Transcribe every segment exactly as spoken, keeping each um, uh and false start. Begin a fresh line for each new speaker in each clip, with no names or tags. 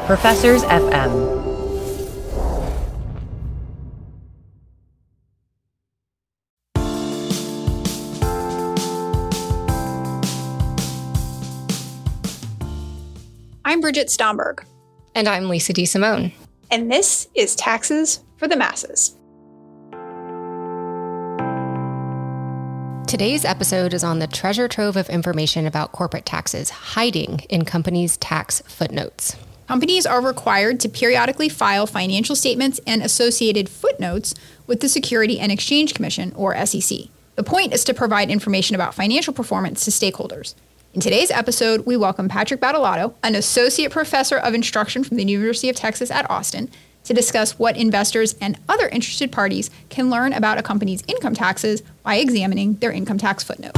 Professors F M.
I'm Bridget Stomberg.
And I'm Lisa DeSimone.
And this is Taxes for the Masses.
Today's episode is on the treasure trove of information about corporate taxes hiding in companies' tax footnotes.
Companies are required to periodically file financial statements and associated footnotes with the Security and Exchange Commission, or S E C. The point is to provide information about financial performance to stakeholders. In today's episode, we welcome Patrick Battilato, an associate professor of instruction from the University of Texas at Austin, to discuss what investors and other interested parties can learn about a company's income taxes by examining their income tax footnote.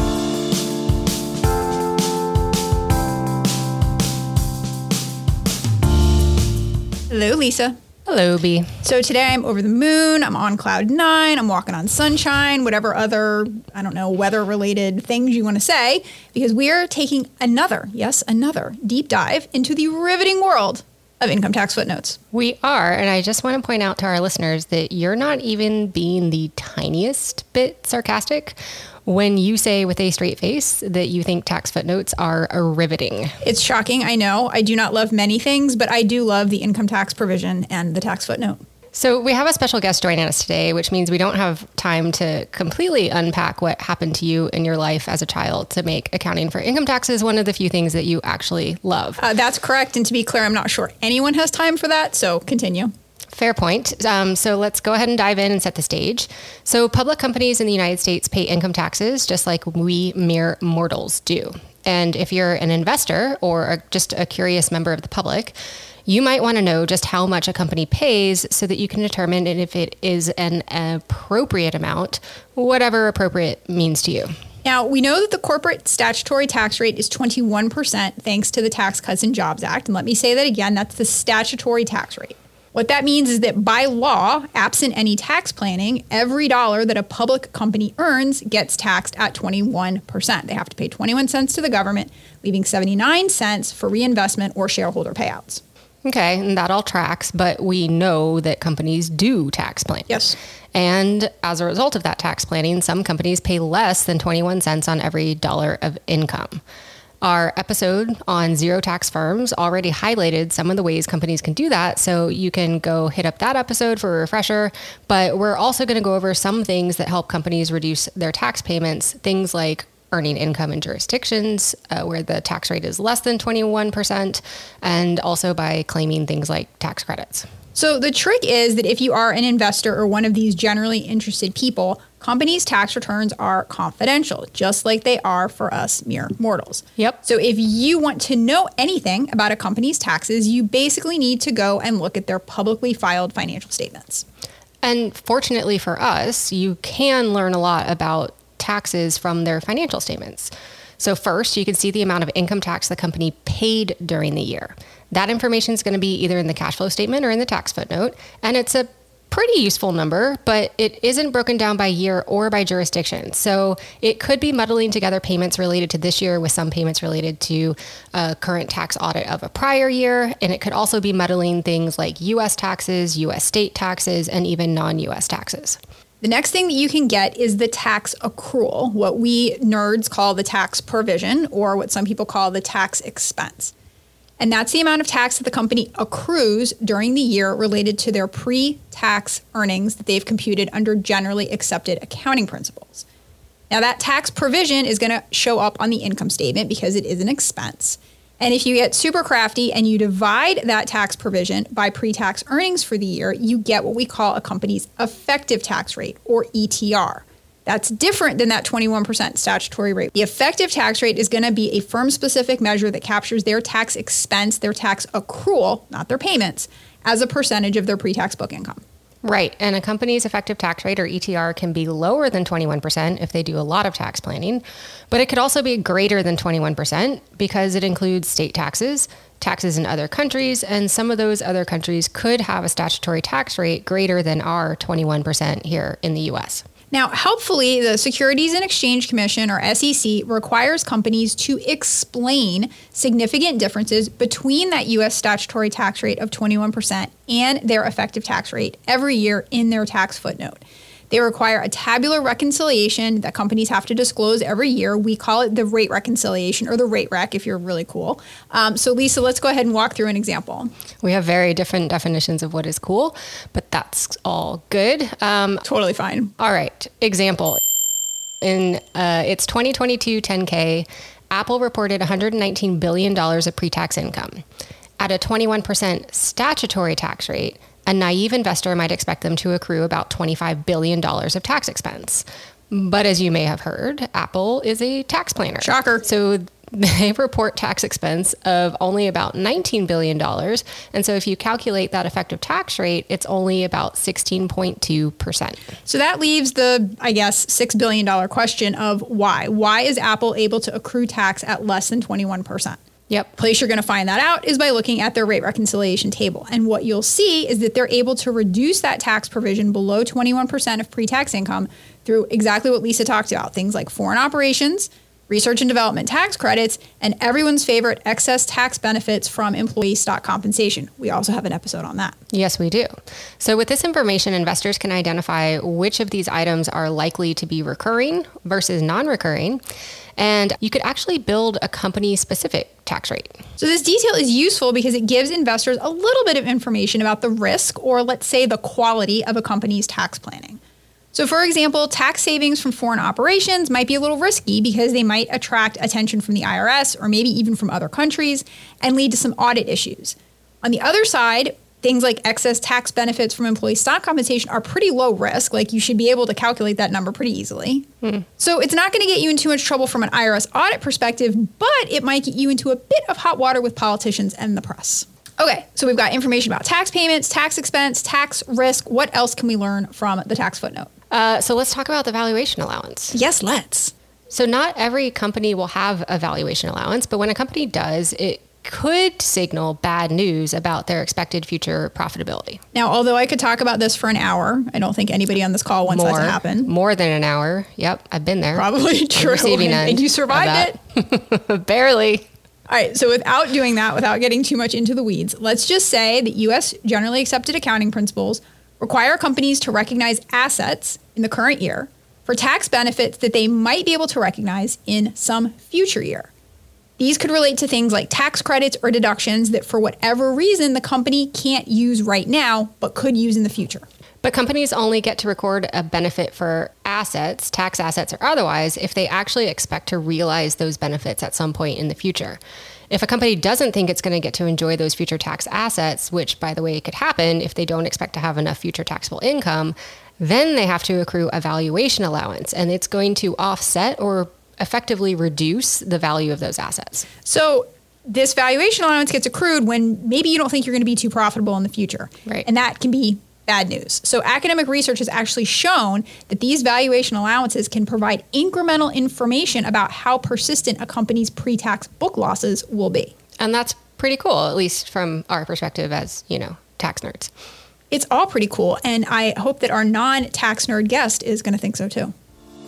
Hello, Lisa.
Hello, B.
So today I'm over the moon, I'm on cloud nine, I'm walking on sunshine, whatever other, I don't know, weather-related things you want to say, because we're taking another, yes, another deep dive into the riveting world of income tax footnotes.
We are, and I just want to point out to our listeners that you're not even being the tiniest bit sarcastic when you say with a straight face that you think tax footnotes are riveting.
It's shocking, I know. I do not love many things, but I do love the income tax provision and the tax footnote.
So we have a special guest joining us today, which means we don't have time to completely unpack what happened to you in your life as a child to make accounting for income taxes one of the few things that you actually love.
Uh, that's correct. And to be clear, I'm not sure anyone has time for that. So continue.
Fair point. Um, so let's go ahead and dive in and set the stage. So public companies in the United States pay income taxes just like we mere mortals do. And if you're an investor or a, just a curious member of the public, you might want to know just how much a company pays so that you can determine if it is an appropriate amount, whatever appropriate means to you.
Now, we know that the corporate statutory tax rate is twenty-one percent thanks to the Tax Cuts and Jobs Act. And let me say that again, that's the statutory tax rate. What that means is that by law, absent any tax planning, every dollar that a public company earns gets taxed at twenty-one percent. They have to pay twenty-one cents to the government, leaving seventy-nine cents for reinvestment or shareholder payouts.
Okay, and that all tracks, but we know that companies do tax plan.
Yes.
And as a result of that tax planning, some companies pay less than twenty-one cents on every dollar of income. Our episode on zero tax firms already highlighted some of the ways companies can do that, so you can go hit up that episode for a refresher. But we're also going to go over some things that help companies reduce their tax payments, things like earning income in jurisdictions uh, where the tax rate is less than twenty-one percent, and also by claiming things like tax credits.
So the trick is that if you are an investor or one of these generally interested people, companies' tax returns are confidential, just like they are for us mere mortals.
Yep.
So if you want to know anything about a company's taxes, you basically need to go and look at their publicly filed financial statements.
And fortunately for us, you can learn a lot about taxes from their financial statements. So first, you can see the amount of income tax the company paid during the year. That information is going to be either in the cash flow statement or in the tax footnote, and it's a pretty useful number, but it isn't broken down by year or by jurisdiction. So it could be muddling together payments related to this year with some payments related to a current tax audit of a prior year. And it could also be muddling things like U S taxes, U S state taxes, and even non-U S taxes.
The next thing that you can get is the tax accrual, what we nerds call the tax provision, or what some people call the tax expense. And that's the amount of tax that the company accrues during the year related to their pre-tax earnings that they've computed under generally accepted accounting principles. Now, that tax provision is going to show up on the income statement because it is an expense. And if you get super crafty and you divide that tax provision by pre-tax earnings for the year, you get what we call a company's effective tax rate, or E T R. That's different than that twenty-one percent statutory rate. The effective tax rate is going to be a firm-specific measure that captures their tax expense, their tax accrual, not their payments, as a percentage of their pre-tax book income.
Right. And a company's effective tax rate, or E T R, can be lower than twenty-one percent if they do a lot of tax planning, but it could also be greater than twenty-one percent because it includes state taxes, taxes in other countries, and some of those other countries could have a statutory tax rate greater than our twenty-one percent here in the U S.
Now, helpfully, the Securities and Exchange Commission, or S E C, requires companies to explain significant differences between that U S statutory tax rate of twenty-one percent and their effective tax rate every year in their tax footnote. They require a tabular reconciliation that companies have to disclose every year. We call it the rate reconciliation, or the rate rec if you're really cool. Um, so Lisa, let's go ahead and walk through an example.
We have very different definitions of what is cool, but that's all good. Um,
totally fine.
All right. Example. In uh, its twenty twenty-two ten K, Apple reported one hundred nineteen billion dollars of pre-tax income. At a twenty-one percent statutory tax rate, a naive investor might expect them to accrue about twenty-five billion dollars of tax expense. But as you may have heard, Apple is a tax planner.
Shocker.
So they report tax expense of only about nineteen billion dollars. And so if you calculate that effective tax rate, it's only about sixteen point two percent.
So that leaves the, I guess, six billion dollars question of why. Why is Apple able to accrue tax at less than twenty-one percent?
Yep.
Place you're going to find that out is by looking at their rate reconciliation table. And what you'll see is that they're able to reduce that tax provision below twenty-one percent of pre-tax income through exactly what Lisa talked about, things like foreign operations, research and development tax credits, and everyone's favorite excess tax benefits from employee stock compensation. We also have an episode on that.
Yes, we do. So with this information, investors can identify which of these items are likely to be recurring versus non-recurring. And you could actually build a company-specific tax rate.
So this detail is useful because it gives investors a little bit of information about the risk, or let's say the quality of a company's tax planning. So for example, tax savings from foreign operations might be a little risky because they might attract attention from the I R S or maybe even from other countries and lead to some audit issues. On the other side, things like excess tax benefits from employee stock compensation are pretty low risk. Like, you should be able to calculate that number pretty easily. Mm. So it's not going to get you in too much trouble from an I R S audit perspective, but it might get you into a bit of hot water with politicians and the press. Okay, so we've got information about tax payments, tax expense, tax risk. What else can we learn from the tax footnote?
Uh, so let's talk about the valuation allowance.
Yes, let's.
So not every company will have a valuation allowance, but when a company does, it could signal bad news about their expected future profitability.
Now, although I could talk about this for an hour, I don't think anybody on this call wants
more,
that to happen.
More than an hour. Yep, I've been there.
Probably true.
Receiving end
and you survived
it. Barely.
All right, so without doing that, without getting too much into the weeds, let's just say that U S generally accepted accounting principles require companies to recognize assets in the current year for tax benefits that they might be able to recognize in some future year. These could relate to things like tax credits or deductions that for whatever reason the company can't use right now, but could use in the future.
But companies only get to record a benefit for assets, tax assets or otherwise, if they actually expect to realize those benefits at some point in the future. If a company doesn't think it's going to get to enjoy those future tax assets, which, by the way, could happen if they don't expect to have enough future taxable income, then they have to accrue a valuation allowance, and it's going to offset or effectively reduce the value of those assets.
So this valuation allowance gets accrued when maybe you don't think you're going to be too profitable in the future.
Right.
And that can be bad news. So academic research has actually shown that these valuation allowances can provide incremental information about how persistent a company's pre-tax book losses will be.
And that's pretty cool, at least from our perspective as, you know, tax nerds.
It's all pretty cool. And I hope that our non-tax nerd guest is going to think so too.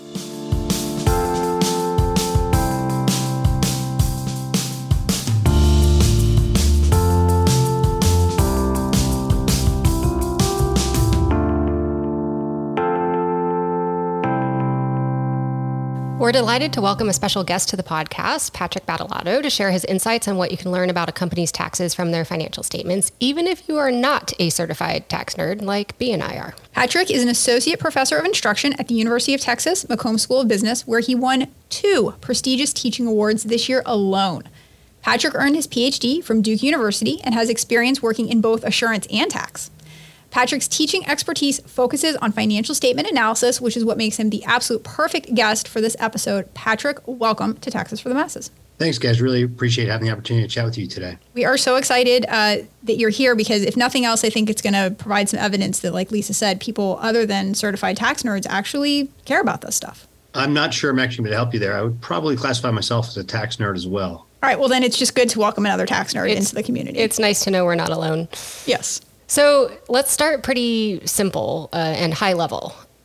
We're delighted to welcome a special guest to the podcast, Patrick Battilato, to share his insights on what you can learn about a company's taxes from their financial statements, even if you are not a certified tax nerd like B and I are.
Patrick is an associate professor of instruction at the University of Texas McCombs School of Business, where he won two prestigious teaching awards this year alone. Patrick earned his P H D from Duke University and has experience working in both assurance and tax. Patrick's teaching expertise focuses on financial statement analysis, which is what makes him the absolute perfect guest for this episode. Patrick, welcome to Taxes for the Masses.
Thanks, guys. Really appreciate having the opportunity to chat with you today.
We are so excited uh, that you're here because if nothing else, I think it's going to provide some evidence that, like Lisa said, people other than certified tax nerds actually care about this stuff.
I'm not sure I'm actually going to help you there. I would probably classify myself as a tax nerd as well.
All right. Well, then it's just good to welcome another tax nerd
it's,
into the community.
It's nice to know we're not alone.
Yes.
So let's start pretty simple uh, and high level.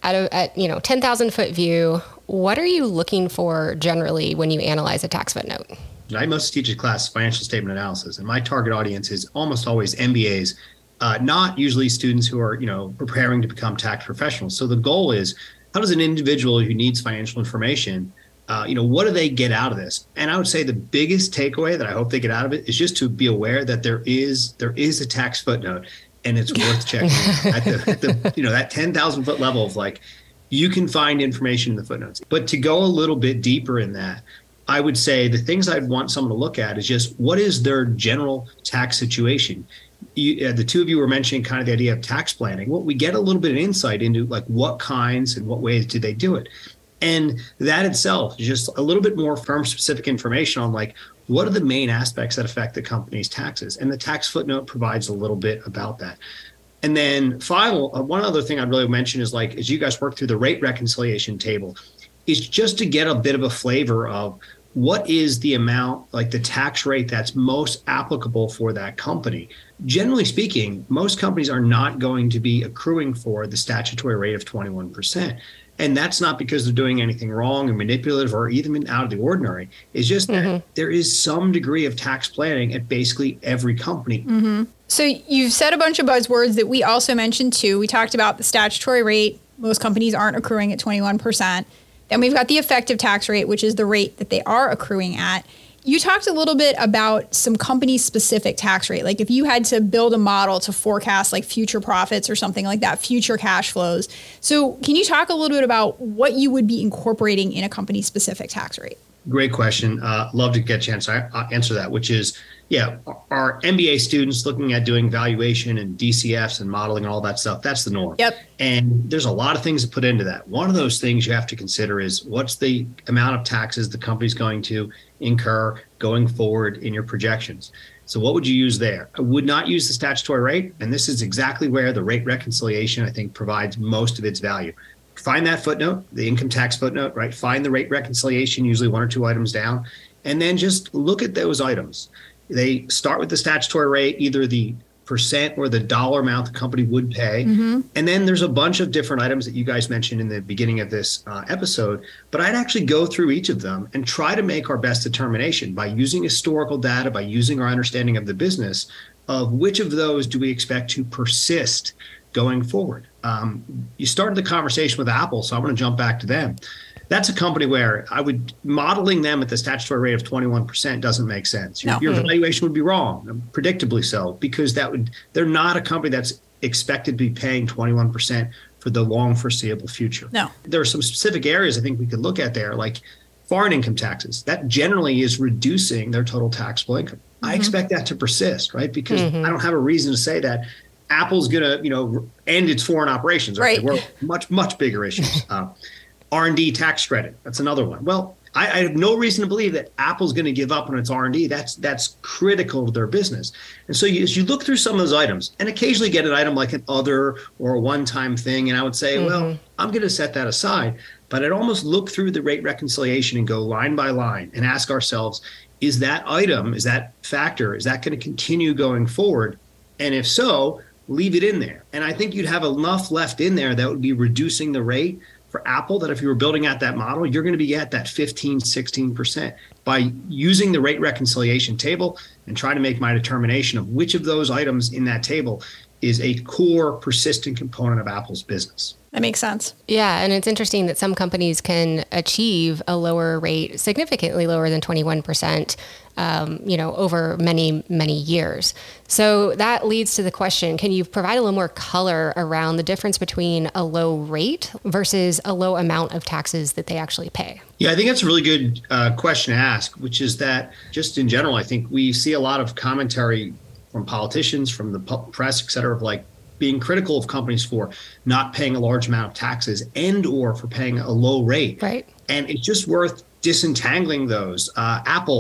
Out of, at, you know, ten thousand foot view, what are you looking for generally when you analyze a tax footnote?
I mostly teach a class financial statement analysis, and my target audience is almost always M B As, uh, not usually students who are, you know, preparing to become tax professionals. So the goal is, how does an individual who needs financial information, uh, you know, what do they get out of this? And I would say the biggest takeaway that I hope they get out of it is just to be aware that there is there is a tax footnote, and it's worth checking at the, at the you know, that ten thousand foot level of like, you can find information in the footnotes. But to go a little bit deeper in that, I would say the things I'd want someone to look at is just what is their general tax situation. You, uh, the two of you were mentioning kind of the idea of tax planning. Well, we get a little bit of insight into like what kinds and what ways do they do it. And that itself is just a little bit more firm specific information on like, what are the main aspects that affect the company's taxes? And the tax footnote provides a little bit about that. And then final, uh, one other thing I'd really mention is like, as you guys work through the rate reconciliation table, is just to get a bit of a flavor of what is the amount, like the tax rate that's most applicable for that company. Generally speaking, most companies are not going to be accruing for the statutory rate of twenty-one percent. And that's not because they're doing anything wrong or manipulative or even out of the ordinary. It's just that mm-hmm. there is some degree of tax planning at basically every company.
Mm-hmm. So you've said a bunch of buzzwords that we also mentioned too. We talked about the statutory rate. Most companies aren't accruing at twenty-one percent. Then we've got the effective tax rate, which is the rate that they are accruing at. You talked a little bit about some company-specific tax rate. Like if you had to build a model to forecast like future profits or something like that, future cash flows. So can you talk a little bit about what you would be incorporating in a company-specific tax rate?
Great question. Uh, love to get a chance to answer that, which is, yeah, our M B A students looking at doing valuation and D C Fs and modeling and all that stuff, that's the norm.
Yep.
And there's a lot of things to put into that. One of those things you have to consider is what's the amount of taxes the company's going to incur going forward in your projections. So what would you use there? I would not use the statutory rate. And this is exactly where the rate reconciliation, I think, provides most of its value. Find that footnote, the income tax footnote, right? Find the rate reconciliation, usually one or two items down, and then just look at those items. They start with the statutory rate, either the percent or the dollar amount the company would pay. Mm-hmm. And then there's a bunch of different items that you guys mentioned in the beginning of this uh, episode, but I'd actually go through each of them and try to make our best determination by using historical data, by using our understanding of the business, of which of those do we expect to persist going forward. Um, you started the conversation with Apple, so I'm going to jump back to them. That's a company where I would modeling them at the statutory rate of twenty-one percent doesn't make sense. Your, no. your valuation would be wrong, predictably so, because that would they're not a company that's expected to be paying twenty-one percent for the long foreseeable future.
No.
There are some specific areas I think we could look at there, like foreign income taxes. That generally is reducing their total taxable income. Mm-hmm. I expect that to persist, right? Because mm-hmm. I don't have a reason to say that Apple's going to, you know, end its foreign operations.
Right.
We're much, much bigger issues. Uh, R and D tax credit. That's another one. Well, I, I have no reason to believe that Apple's going to give up on its R and D. That's that's critical to their business. And so you, as you look through some of those items and occasionally get an item like an other or a one-time thing, and I would say, mm-hmm. well, I'm going to set that aside. But I'd almost look through the rate reconciliation and go line by line and ask ourselves, is that item, is that factor, is that going to continue going forward? And if so, leave it in there. And I think you'd have enough left in there that would be reducing the rate for Apple, that if you were building out that model, you're going to be at that fifteen, sixteen percent by using the rate reconciliation table and trying to make my determination of which of those items in that table is a core persistent component of Apple's business.
That makes sense.
Yeah. And it's interesting that some companies can achieve a lower rate, significantly lower than twenty-one percent, um, you know, over many, many years. So that leads to the question, can you provide a little more color around the difference between a low rate versus a low amount of taxes that they actually pay?
Yeah, I think that's a really good uh, question to ask, which is that just in general, I think we see a lot of commentary from politicians, from the press, et cetera, of like being critical of companies for not paying a large amount of taxes and or for paying a low rate.
Right.
And it's just worth disentangling those. Uh, Apple,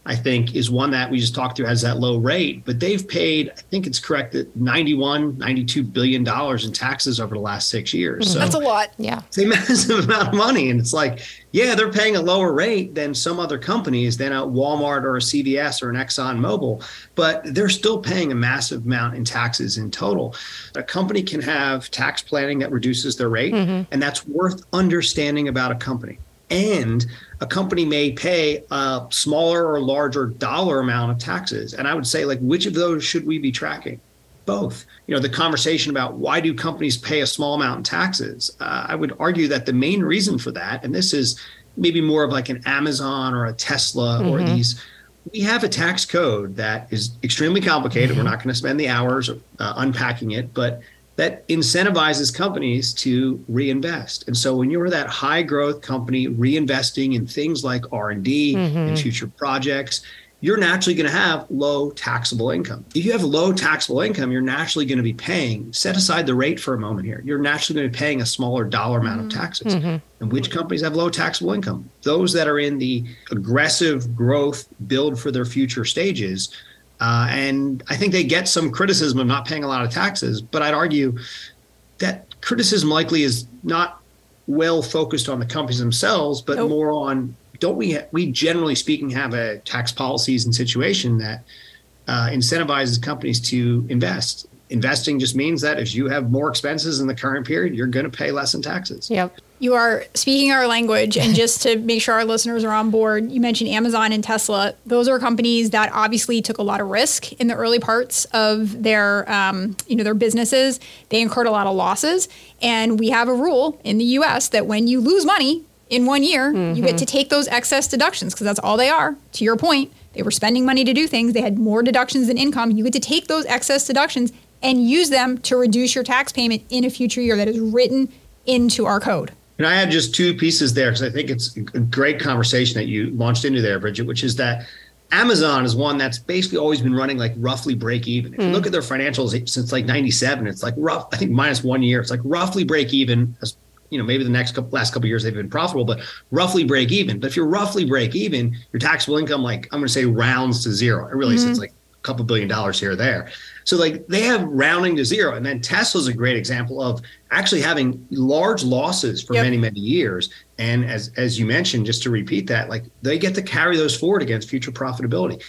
I think, is one that we just talked through, has that low rate, but they've paid, I think it's correct, that ninety-one, ninety-two billion dollars in taxes over the last six years.
Mm-hmm.
So
that's a lot.
Yeah.
It's a massive amount of money. And it's like, yeah, they're paying a lower rate than some other companies, than a Walmart or a C V S or an Exxon Mobil, but they're still paying a massive amount in taxes in total. A company can have tax planning that reduces their rate, mm-hmm. and that's worth understanding about a company. And a company may pay a smaller or larger dollar amount of taxes. And I would say, like, which of those should we be tracking? Both. You know, the conversation about why do companies pay a small amount in taxes? Uh, I would argue that the main reason for that, and this is maybe more of like an Amazon or a Tesla mm-hmm. or these, we have a tax code that is extremely complicated. Mm-hmm. We're not going to spend the hours uh, unpacking it, but that incentivizes companies to reinvest. And so when you're that high growth company reinvesting in things like R and D mm-hmm. and future projects, you're naturally going to have low taxable income. If you have low taxable income, you're naturally going to be paying, set aside the rate for a moment here, you're naturally going to be paying a smaller dollar amount mm-hmm. of taxes. Mm-hmm. And which companies have low taxable income? Those that are in the aggressive growth build for their future stages. Uh, and I think they get some criticism of not paying a lot of taxes, but I'd argue that criticism likely is not well focused on the companies themselves, but nope. more on, don't we, ha- we generally speaking have a tax policies and situation that uh, incentivizes companies to invest. Investing just means that if you have more expenses in the current period, you're going to pay less in taxes.
Yep.
You are speaking our language. And just to make sure our listeners are on board, you mentioned Amazon and Tesla. Those are companies that obviously took a lot of risk in the early parts of their, um, you know, their businesses. They incurred a lot of losses. And we have a rule in the U S that when you lose money in one year, mm-hmm. you get to take those excess deductions, because that's all they are. To your point, they were spending money to do things. They had more deductions than income. You get to take those excess deductions and use them to reduce your tax payment in a future year. That is written into our code.
And I had just two pieces there, because I think it's a great conversation that you launched into there, Bridget, which is that Amazon is one that's basically always been running like roughly break even. If mm. you look at their financials since like ninety-seven, it's like rough, I think minus one year, it's like roughly break even. As, you know, maybe the next couple, last couple of years they've been profitable, but roughly break even. But if you're roughly break even, your taxable income, like I'm going to say rounds to zero. It really mm-hmm. is like a couple billion dollars here or there. So like they have rounding to zero. And then Tesla's a great example of actually having large losses for yep. many, many years. And as as you mentioned, just to repeat that, like they get to carry those forward against future profitability.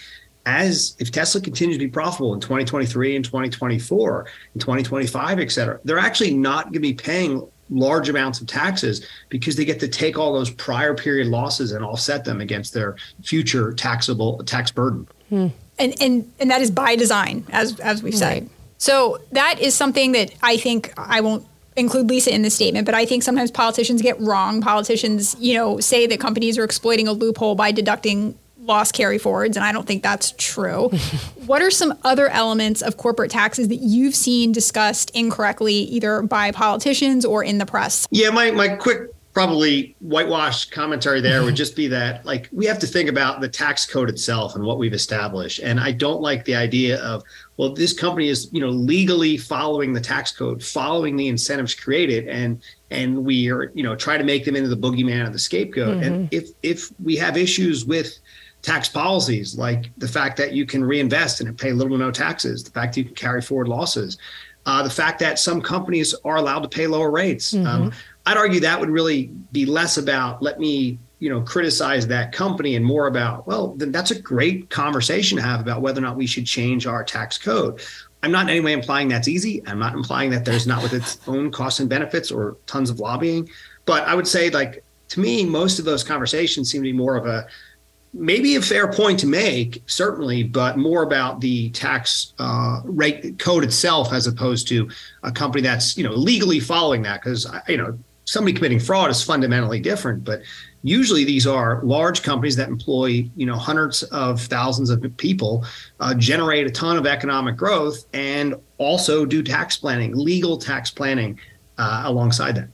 As if Tesla continues to be profitable in twenty twenty-three and twenty twenty-four and twenty twenty-five, et cetera, they're actually not going to be paying large amounts of taxes, because they get to take all those prior period losses and offset them against their future taxable tax burden.
Hmm. And, and and that is by design, as as we've said. Right. So that is something that I think, I won't include Lisa in this statement, but I think sometimes politicians get wrong. Politicians, you know, say that companies are exploiting a loophole by deducting loss carry forwards, and I don't think that's true. What are some other elements of corporate taxes that you've seen discussed incorrectly, either by politicians or in the press?
Yeah, my my quick probably whitewash commentary there would just be that, like, we have to think about the tax code itself and what we've established. And I don't like the idea of, well, this company is, you know, legally following the tax code, following the incentives created, and and we are, you know, try to make them into the boogeyman or the scapegoat. Mm-hmm. And if if we have issues with tax policies, like the fact that you can reinvest and pay little to no taxes, the fact that you can carry forward losses, uh, the fact that some companies are allowed to pay lower rates. Mm-hmm. Um, I'd argue that would really be less about, let me, you know, criticize that company, and more about, well, then that's a great conversation to have about whether or not we should change our tax code. I'm not in any way implying that's easy. I'm not implying that there's not with its own costs and benefits or tons of lobbying. But I would say, like, to me, most of those conversations seem to be more of a, maybe a fair point to make, certainly, but more about the tax uh, rate code itself, as opposed to a company that's, you know, legally following that. Because, you know, somebody committing fraud is fundamentally different. But usually these are large companies that employ, you know, hundreds of thousands of people, uh, generate a ton of economic growth, and also do tax planning, legal tax planning uh, alongside that.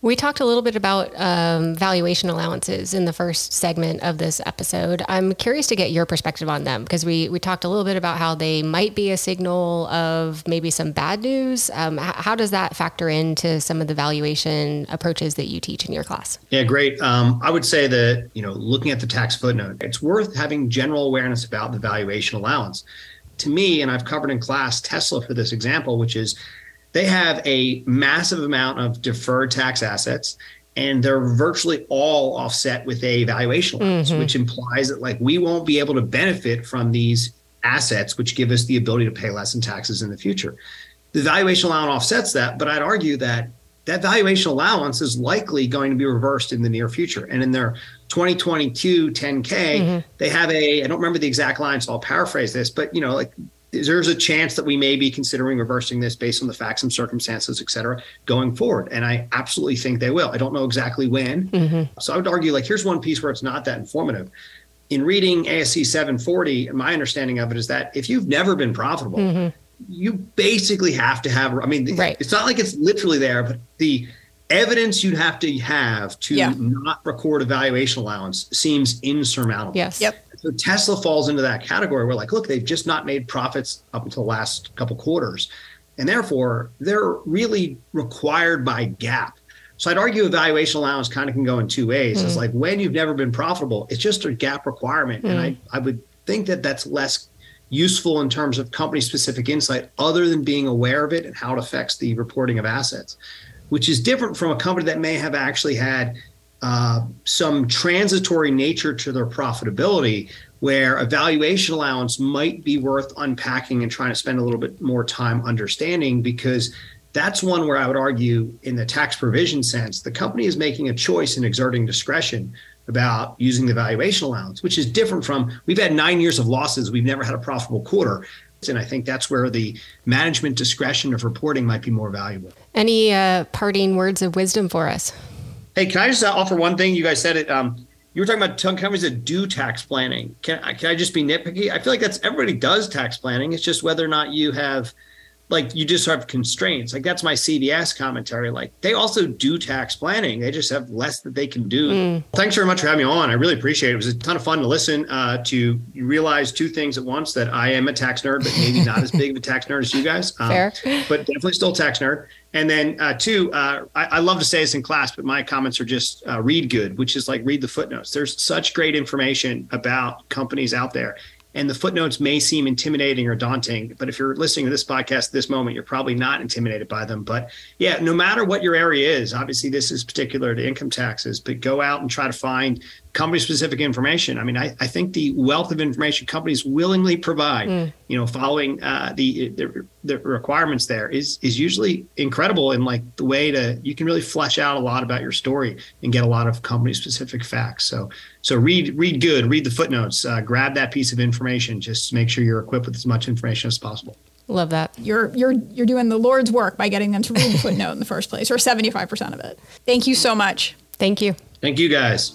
We talked a little bit about um, valuation allowances in the first segment of this episode. I'm curious to get your perspective on them because we, we talked a little bit about how they might be a signal of maybe some bad news. Um, h- how does that factor into some of the valuation approaches that you teach in your class?
Yeah, great. Um, I would say that, you know, looking at the tax footnote, it's worth having general awareness about the valuation allowance. To me, and I've covered in class Tesla for this example, which is they have a massive amount of deferred tax assets, and they're virtually all offset with a valuation allowance, mm-hmm. which implies that like we won't be able to benefit from these assets, which give us the ability to pay less in taxes in the future. The valuation allowance offsets that, but I'd argue that that valuation allowance is likely going to be reversed in the near future. And in their twenty twenty-two ten K, mm-hmm. they have a, I don't remember the exact line, so I'll paraphrase this, but you know, like there's a chance that we may be considering reversing this based on the facts and circumstances, et cetera, going forward. And I absolutely think they will. I don't know exactly when. Mm-hmm. So I would argue like, here's one piece where it's not that informative. In reading A S C seven forty, my understanding of it is that if you've never been profitable, mm-hmm. you basically have to have, I mean, right. it's not like it's literally there, but the evidence you'd have to have to yeah. not record a valuation allowance seems insurmountable.
Yes.
Yep.
So Tesla falls into that category where like, look, they've just not made profits up until the last couple quarters. And therefore, they're really required by GAAP. So I'd argue a valuation allowance kind of can go in two ways. Mm. It's like when you've never been profitable, it's just a GAAP requirement. Mm. And I, I would think that that's less useful in terms of company-specific insight other than being aware of it and how it affects the reporting of assets, which is different from a company that may have actually had Uh, some transitory nature to their profitability where a valuation allowance might be worth unpacking and trying to spend a little bit more time understanding, because that's one where I would argue in the tax provision sense, the company is making a choice and exerting discretion about using the valuation allowance, which is different from we've had nine years of losses. We've never had a profitable quarter. And I think that's where the management discretion of reporting might be more valuable.
Any uh, parting words of wisdom for us?
Hey, can I just offer one thing? You guys said it. Um, you were talking about companies that do tax planning. Can I, can I just be nitpicky? I feel like that's everybody does tax planning. It's just whether or not you have, like, you just have constraints. Like that's my C B S commentary. Like they also do tax planning. They just have less that they can do. Mm. Thanks very much for having me on. I really appreciate it. It was a ton of fun to listen uh, to. You realize two things at once: that I am a tax nerd, but maybe not as big of a tax nerd as you guys. Um,
Fair.
But definitely still a tax nerd. And then uh, two, uh, I, I love to say this in class, but my comments are just uh, read good, which is like read the footnotes. There's such great information about companies out there. And the footnotes may seem intimidating or daunting, but if you're listening to this podcast at this moment, you're probably not intimidated by them. But yeah, no matter what your area is, obviously this is particular to income taxes, but go out and try to find company-specific information. I mean, I, I think the wealth of information companies willingly provide, mm. you know, following uh, the, the the requirements there is is usually incredible in like the way to, you can really flesh out a lot about your story and get a lot of company-specific facts. So so read read good, read the footnotes, uh, grab that piece of information, just make sure you're equipped with as much information as possible.
Love that.
You're you're you're doing the Lord's work by getting them to read the footnote in the first place, or seventy-five percent of it. Thank you so much.
Thank you.
Thank you, guys.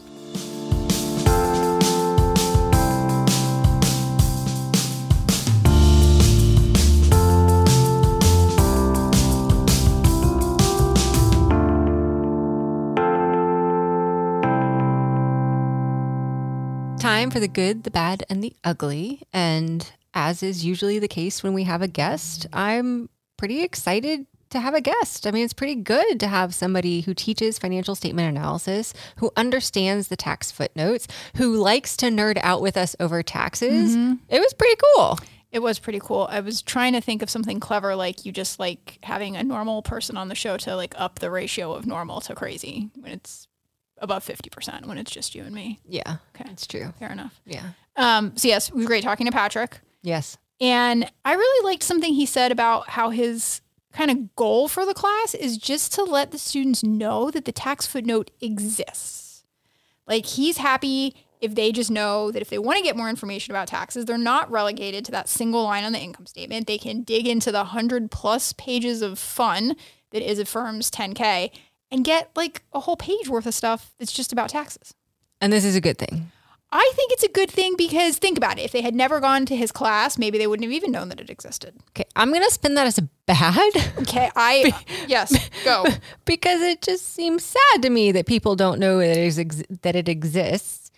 Time for the good, the bad, and the ugly. And as is usually the case when we have a guest, I'm pretty excited to have a guest. I mean, it's pretty good to have somebody who teaches financial statement analysis, who understands the tax footnotes, who likes to nerd out with us over taxes. Mm-hmm. It was pretty cool.
It was pretty cool. I was trying to think of something clever, like you just like having a normal person on the show to like up the ratio of normal to crazy when it's above fifty percent, when it's just you and me.
Yeah,
okay,
that's true.
Fair enough.
Yeah.
Um. So yes, it was great talking to Patrick.
Yes.
And I really liked something he said about how his kind of goal for the class is just to let the students know that the tax footnote exists. Like he's happy if they just know that if they want to get more information about taxes, they're not relegated to that single line on the income statement. They can dig into the hundred plus pages of fun that is a firm's ten K and get like a whole page worth of stuff that's just about taxes.
And this is a good thing.
I think it's a good thing because think about it. If they had never gone to his class, maybe they wouldn't have even known that it existed.
Okay, I'm going to spin that as a bad.
Okay, I, yes, go.
Because it just seems sad to me that people don't know that it, is ex- that it exists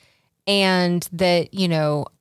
and that, you know, a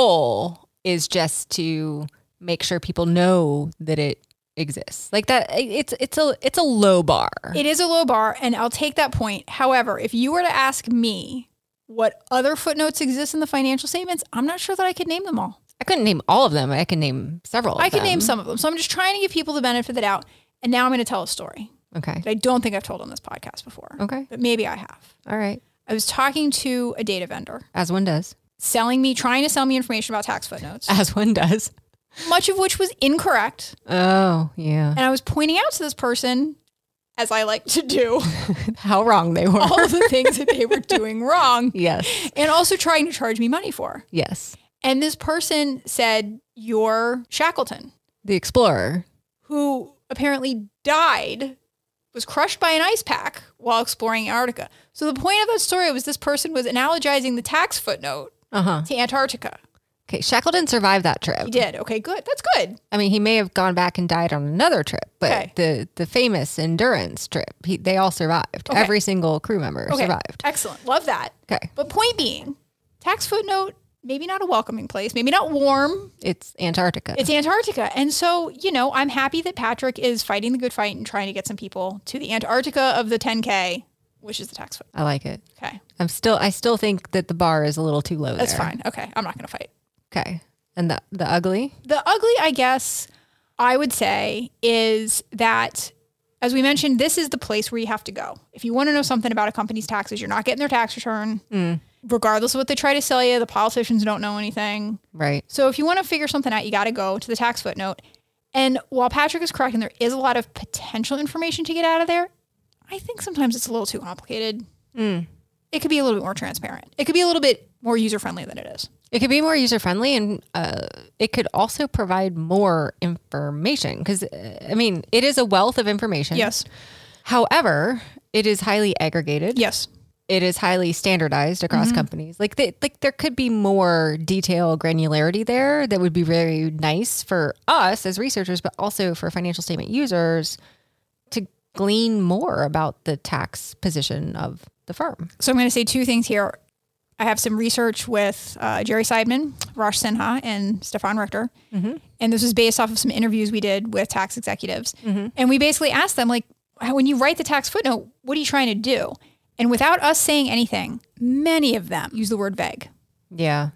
goal is just to make sure people know that it exists. Like that, it's it's a it's a low bar.
It is a low bar, and I'll take that point. However, if you were to ask me what other footnotes exist in the financial statements, I'm not sure that I could name them all.
I couldn't name all of them. I can name several of
I can
them.
name some of them. So I'm just trying to give people the benefit of the doubt. And now I'm going to tell a story
Okay.
that I don't think I've told on this podcast before.
Okay.
But maybe I have.
All right.
I was talking to a data vendor
As one does.
selling me, trying to sell me information about tax footnotes,
As one does.
much of which was incorrect.
Oh, yeah.
And I was pointing out to this person, as I like to do,
How wrong they were.
all the things that they were doing wrong.
Yes.
And also trying to charge me money for.
Yes.
And this person said, "You're Shackleton,
The Explorer.
who apparently died, was crushed by an ice pack while exploring Antarctica." So the point of that story was this person was analogizing the tax footnote
Uh-huh.
to Antarctica.
Okay. Shackleton survived that trip.
He did. Okay, good. That's good.
I mean, he may have gone back and died on another trip, but
Okay.
the, the famous endurance trip, he, they all survived.
Okay.
Every single crew member
Okay.
survived.
Excellent. Love that.
Okay.
But point being, tax footnote, maybe not a welcoming place, maybe not warm.
It's Antarctica.
It's Antarctica. And so, you know, I'm happy that Patrick is fighting the good fight and trying to get some people to the Antarctica of the ten K, which is the tax footnote.
I like it.
Okay.
I'm still, I still think that the bar is a little too low
That's
there.
fine. Okay. I'm not going to fight.
Okay. And the, the ugly?
The ugly, I guess, I would say is that, as we mentioned, this is the place where you have to go. If you want to know something about a company's taxes, you're not getting their tax return.
Mm.
Regardless of what they try to sell you, the politicians don't know anything.
Right.
So if you want to figure something out, you got to go to the tax footnote. And while Patrick is correct, and there is a lot of potential information to get out of there, I think sometimes it's a little too complicated.
Mm.
It could be a little bit more transparent. It could be a little bit more user-friendly than it is.
It could be more user-friendly, and uh, it could also provide more information because, uh, I mean, it is a wealth of information.
Yes.
However, it is highly aggregated.
Yes.
It is highly standardized across
Mm-hmm.
companies. Like, they, like there could be more detail, granularity there that would be very nice for us as researchers, but also for financial statement users to glean more about the tax position of the firm.
So I'm going to say two things here. I have some research with uh, Jerry Seidman, Raj Sinha, and Stefan Richter.
Mm-hmm.
And this was based off of some interviews we did with tax executives.
Mm-hmm.
And we basically asked them, like, when you write the tax footnote, what are you trying to do? And without us saying anything, many of them use the word vague.
Yeah.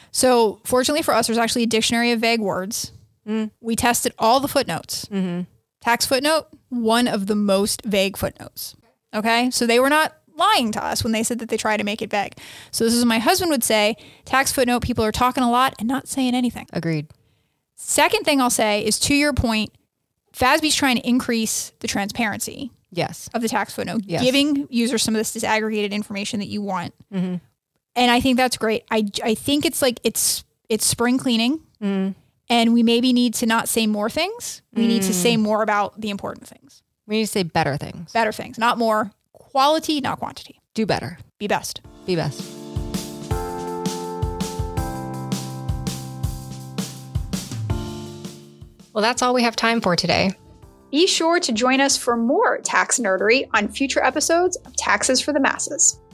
So fortunately for us, there's actually a dictionary of vague words.
Mm.
We tested all the footnotes.
Mm-hmm.
Tax footnote, one of the most vague footnotes. Okay? So they were not lying to us when they said that they try to make it vague. So this is what my husband would say, tax footnote, people are talking a lot and not saying anything.
Agreed.
Second thing I'll say is, to your point, FASB's trying to increase the transparency
Yes.
of the tax footnote,
Yes.
giving users some of this disaggregated information that you want.
Mm-hmm.
And I think that's great. I, I think it's like it's it's spring cleaning,
Mm.
and we maybe need to not say more things. We need to say more about the important things,
We need to say better things.
better things, not more. Quality, not quantity.
Do better.
Be best.
Be best. Well, that's all we have time for today.
Be sure to join us for more tax nerdery on future episodes of Taxes for the Masses.